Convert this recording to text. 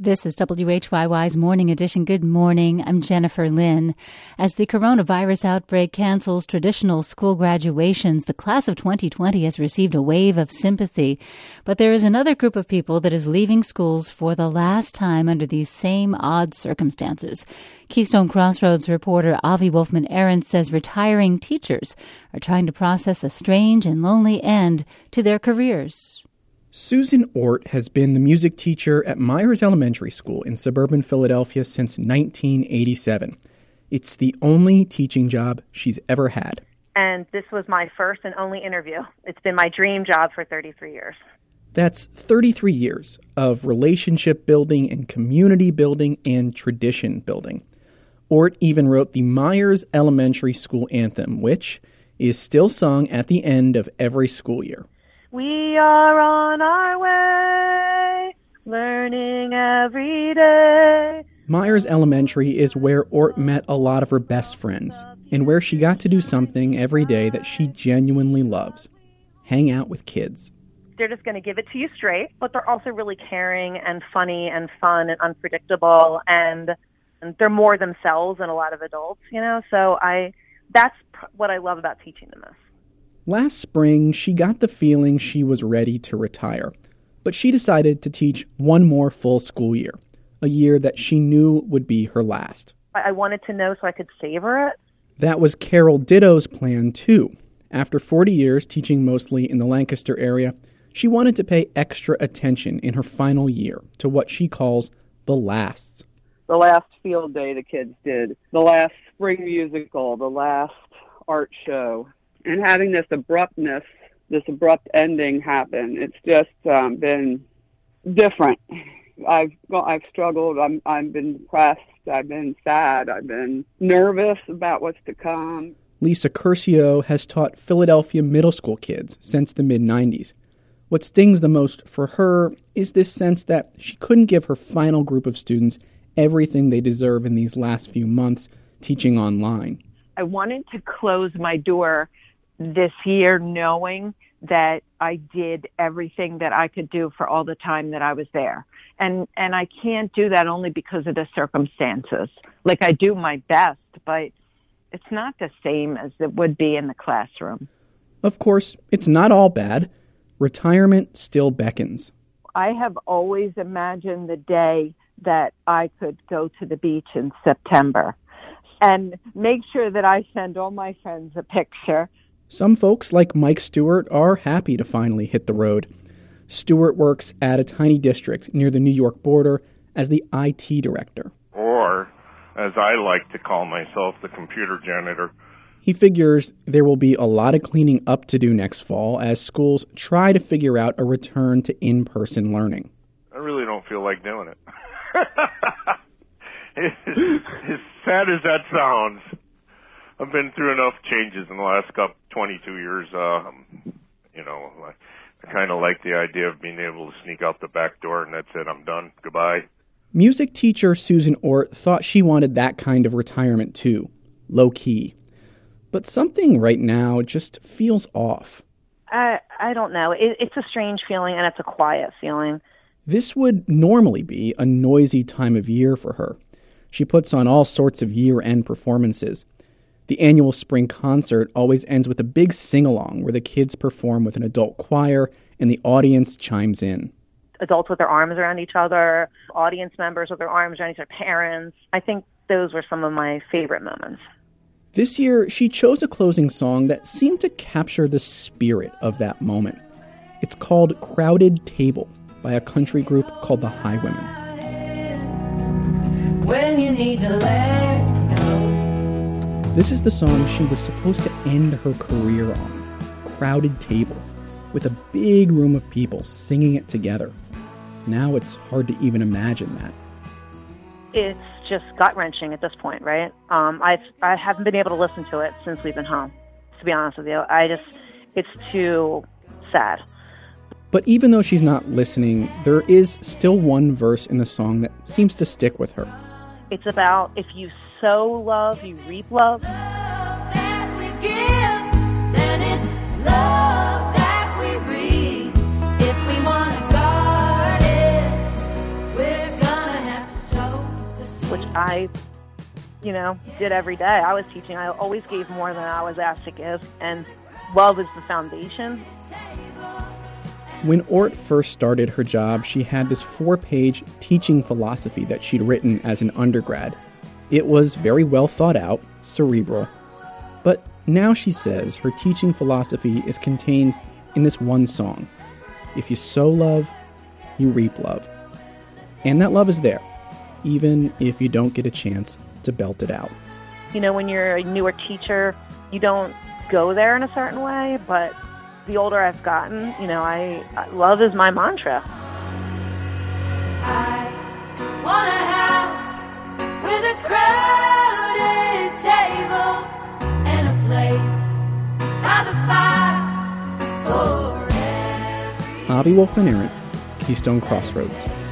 This is WHYY's Morning Edition. Good morning. I'm Jennifer Lynn. As the coronavirus outbreak cancels traditional school graduations, the class of 2020 has received a wave of sympathy. But there is another group of people that is leaving schools for the last time under these same odd circumstances. Keystone Crossroads reporter Avi Wolfman-Arentz says retiring teachers are trying to process a strange and lonely end to their careers. Susan Ort has been the music teacher at Myers Elementary School in suburban Philadelphia since 1987. It's the only teaching job she's ever had. And this was my first and only interview. It's been my dream job for 33 years. That's 33 years of relationship building and community building and tradition building. Ort even wrote the Myers Elementary School anthem, which is still sung at the end of every school year. We are on our way, learning every day. Myers Elementary is where Ort met a lot of her best friends, and where she got to do something every day that she genuinely loves: hang out with kids. They're just going to give it to you straight, but they're also really caring and funny and fun and unpredictable, and they're more themselves than a lot of adults, so that's what I love about teaching them most. Last spring, she got the feeling she was ready to retire, but she decided to teach one more full school year, a year that she knew would be her last. I wanted to know so I could savor it. That was Carol Ditto's plan, too. After 40 years teaching mostly in the Lancaster area, she wanted to pay extra attention in her final year to what she calls the lasts. The last field day the kids did, the last spring musical, the last art show. And having this abrupt ending happen, it's just been different. I've struggled. I've been depressed. I've been sad. I've been nervous about what's to come. Lisa Curcio has taught Philadelphia middle school kids since the mid-'90s. What stings the most for her is this sense that she couldn't give her final group of students everything they deserve in these last few months teaching online. I wanted to close my door this year knowing that I did everything that I could do for all the time that I was there. And I can't do that only because of the circumstances. Like, I do my best, but it's not the same as it would be in the classroom. Of course, it's not all bad. Retirement still beckons. I have always imagined the day that I could go to the beach in September and make sure that I send all my friends a picture. Some folks, like Mike Stewart, are happy to finally hit the road. Stewart works at a tiny district near the New York border as the IT director. Or, as I like to call myself, the computer janitor. He figures there will be a lot of cleaning up to do next fall as schools try to figure out a return to in-person learning. I really don't feel like doing it. As sad as that sounds, I've been through enough changes in the last 22 years. I kind of like the idea of being able to sneak out the back door and that's it, I'm done. Goodbye. Music teacher Susan Ort thought she wanted that kind of retirement too, low-key. But something right now just feels off. I don't know. It's a strange feeling, and it's a quiet feeling. This would normally be a noisy time of year for her. She puts on all sorts of year-end performances. The annual spring concert always ends with a big sing-along where the kids perform with an adult choir and the audience chimes in. Adults with their arms around each other, audience members with their arms around each other, parents. I think those were some of my favorite moments. This year, she chose a closing song that seemed to capture the spirit of that moment. It's called Crowded Table by a country group called the Highwomen. When you need to let go. This is the song she was supposed to end her career on, Crowded Table, with a big room of people singing it together. Now it's hard to even imagine that. It's just gut-wrenching at this point, right? I haven't been able to listen to it since we've been home, to be honest with you. It's too sad. But even though she's not listening, there is still one verse in the song that seems to stick with her. It's about if you sow love, you reap love. Love that we give, then it's love that we reap. If we want to guard it, we're gonna I, did every day. I was teaching. I always gave more than I was asked to give, and love is the foundation. When Ort first started her job, she had this 4-page teaching philosophy that she'd written as an undergrad. It was very well thought out, cerebral. But now she says her teaching philosophy is contained in this one song. If you sow love, you reap love. And that love is there, even if you don't get a chance to belt it out. When you're a newer teacher, you don't go there in a certain way, but the older I've gotten, love is my mantra. I want a house with a crowded table and a place by the fire for every... Avi Wolfman Arent, Keystone Crossroads.